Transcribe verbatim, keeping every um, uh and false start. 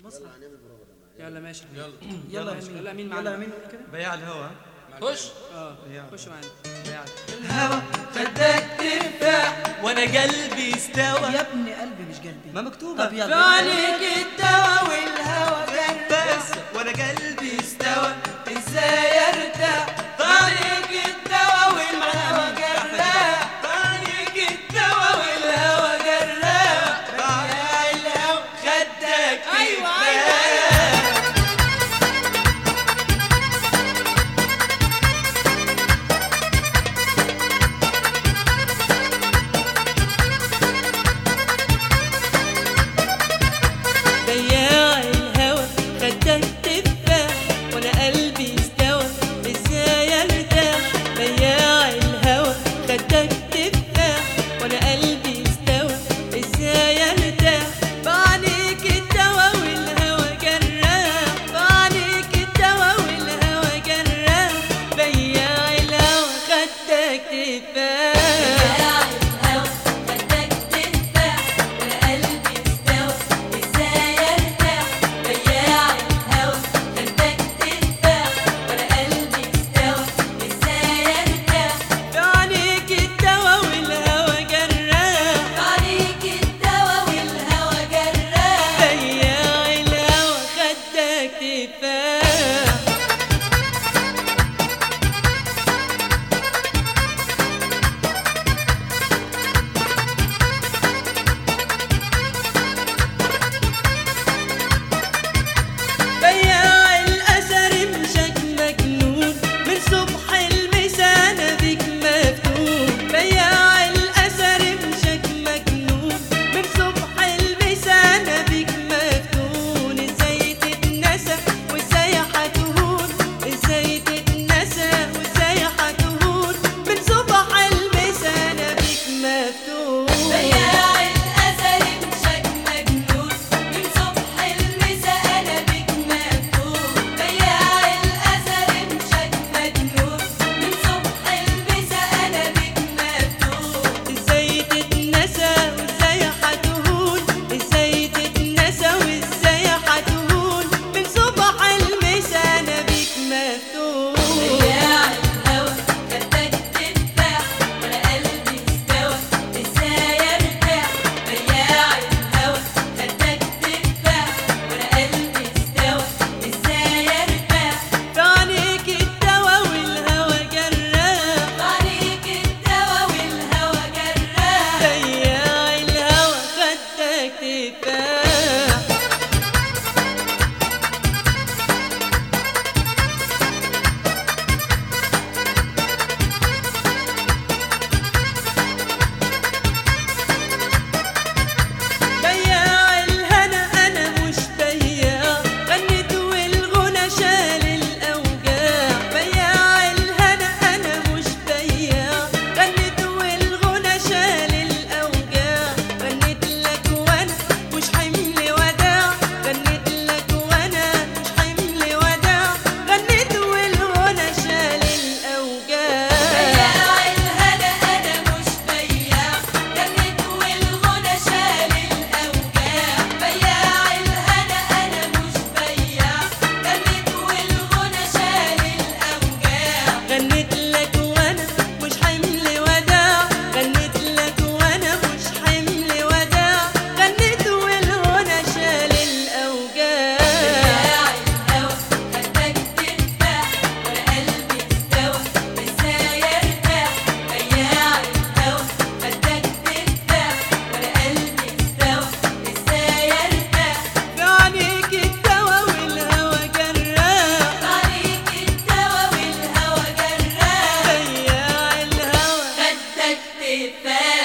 يلا ماشي. يلا يلا يلا مين معانا؟ يلا مين كده؟ بياع الهوا. خش. اه خش معانا. بياع الهوا خدك ترتاح وانا قلبي استوى. يا ابني قلبي مش قلبي ما مكتوبة. طب يلا عليك الدوا والهوا بس وانا قلبي استوى. ازاي ارتاح عليك الدوا والهوا جراح عليك الدوا والهوا جراح يا الهوا خدك. ايوه بياع الهوى خدك تفاح وانا قلبي استوى. ازاي ارتاح بياع الهوى خدك تفاح وانا قلبي استوى. ازاي ارتاح بعليك الدوا والهوى جراح. بعليك الدوا والهوى جراح بياع الهوى خدك تفاح. عليك الدوا والهوى جراح. عليك الدوا والهوى جراح بياع الهوى خدك تفاح. بياع الأثر مشاك مجنون من صبح المسانة بيك مفتون. بياع الأثر مشاك مجنون من صبح المسانة بيك مفتون. ازاي تتنسى وازاي هتهون. ازاي تتنسى وازاي هتهون من صبح المسانة بيك مفتون. بياع الأثر مشاك مجنون من صبح المسانة بيك مفتون. بياع الأثر مشاك مجنون من صبح المسانة بيك مفتون. ازاي تتنسى وازاي هتهون. ازاي تتنسى وازاي هتهون من صبح المسانة بيك مفتون. بياع الهوى خدك تفاح وانا قلبي استوى. ازاي ارتاح بياع الهوى خدك تفاح وانا قلبي استوى. ازاي ارتاح عليك الدوا والهوى جراح. عليك الدوا والهوى جراح بياع الهوى خدك تفاح. بياع الهنا انا مش بياع. غنيت والغنى شال الاوجاع. بياع الهنا انا مش بياع. غنيت والغنى شال الاوجاع. غنيت لك وانا مش حمل وداع. غنيت لك وانا مش حمل وداع. غنيت والغنى شال الاوجاع. بياع الهنا انا مش بياع. غنيت والغنى شال الاوجاع. بياع الهنا انا مش بياع. غنيت والغنى شال الاوجاع. غنيت لك وانا مش حمل وداع. غنيت لك وانا مش حمل وداع. غنيت والغنى شال الاوجاع. بياع الهوى خدك تفاح وانا قلبي استوى. ازاي ارتاح بياع الهوى خدك تفاح وانا قلبي استوى. ازاي ارتاح عليك الدوا والهوى جراح. عليك الدوا والهوى جراح بياع الهوى خدك تفاح.